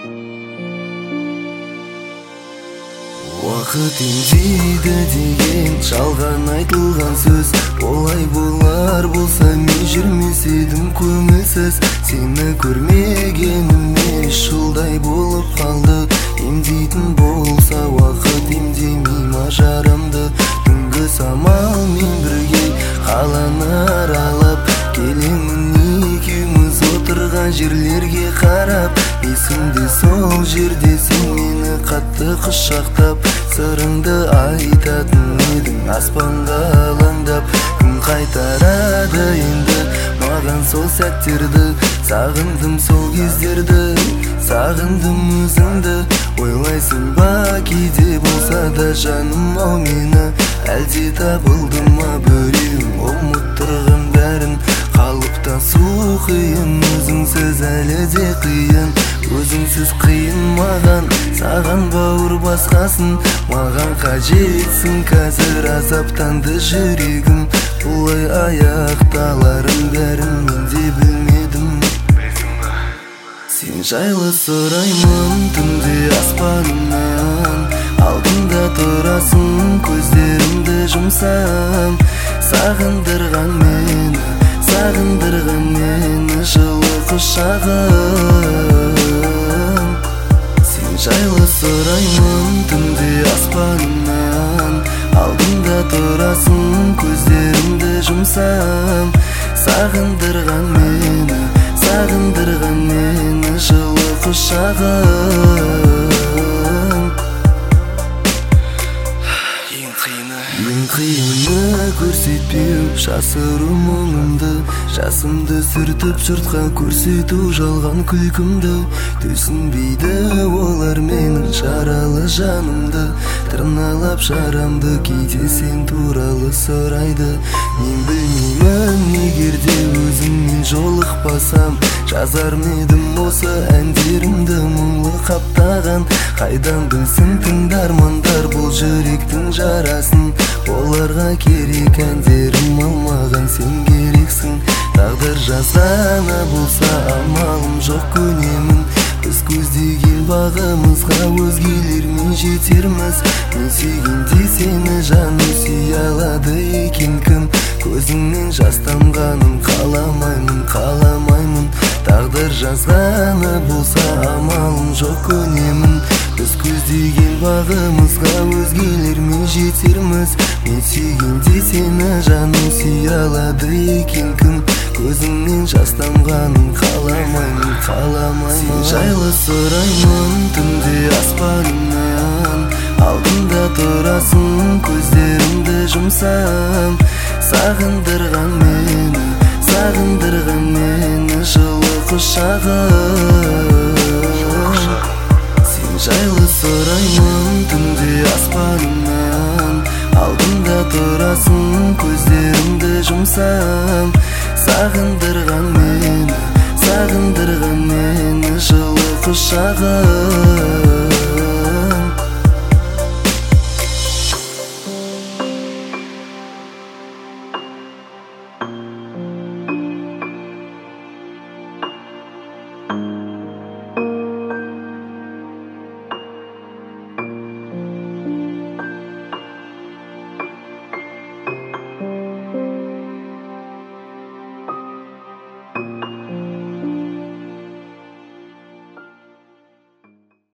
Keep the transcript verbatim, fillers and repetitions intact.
Вакыт инжейді деген жалған айтылған сөз. Олай болар болса мен жүрмес едім көңілсіз. Сені көрмегеніме жылдай болып қалды. Емдейтін болса уақыт емдемей ма жарамды. Түнгі самалмен бірге қаланы аралап келемін, екеуміз отырған жерлерге қарап. Есімде сол жерде сен мені қатты құшақтап, сырыңды айтатын едің аспанға алаңдап. Күн қайтарады енді маған сол сәттерді, сағындым сол кездерді, сағындым өзіңді. Ойлайсың ба кейде болса да жаным ау мені, әлде табылды ма біреуің ұмыттырған бәрін. Қалыптан су қиын, өзіңсіз әлі де қиын. Өзіңсіз қиын маған, саған бауыр басқасын. Маған қажетсің қазір, азаптанды жүрегім. Бұлай аяқталарын бәрін мен де білмедім. Сен жайлы сұраймын түнде аспанымнан, алдында тұрасың, көздерімді жұмсам. Сағындырған мені, сағындырған мені жылы құшағың. Сен жайлы сұраймын түнде аспанымнан, алдында тұрасың, көздерімді жұмсам. Сағындырған мені, сағындырған мені жылы құшағың. Ең қиыны көрсетпеу, жасыру мұңымды. Жасымды сүртіп жұртқа көрсету жалған күлкімді. Түсінбейді олар менің жаралы жанымды. Тырналап жарамды кейде сен туралы сұрайды. Мен білмеймін егерде өзіңмен жолықпасам, жазар медім осы әндерімді мұңлы қаптаған. Қайдан білсін тыңдармандар бұл жүректің жарасын. Оларға керек әндерім, алмаған сен керексің. Тағдыр жазғаны болса амалым жоқ, көнемін. Біз көздеген бағымызға өзгелермен жетерміз. Мен сүйгенде сені жаным сүй алады екен кім? Көзіңнен жас тамғанын қаламаймын, қаламаймын. Тағдыр жазғаны болса амалым жоқ, көнемін. Біз көздеген бағымызға өзгелермен жетерміз. Мен сүйгенде сені жаным сүй алады екен кім? Көзіңнен жас тамғанын қаламаймын, қаламаймын. Сен жайлы сұраймын түнде аспанымнан, алдында тұрасың, көздерімді жұмсам. Сағындырған мені, сағындырған мені жылы құшағың. Сен жайлы сұраймын түнде аспанымнан, алдында тұрасың, көздерімді жұмсам. Сағындырған мені, сағындырған мені жылы құшағың.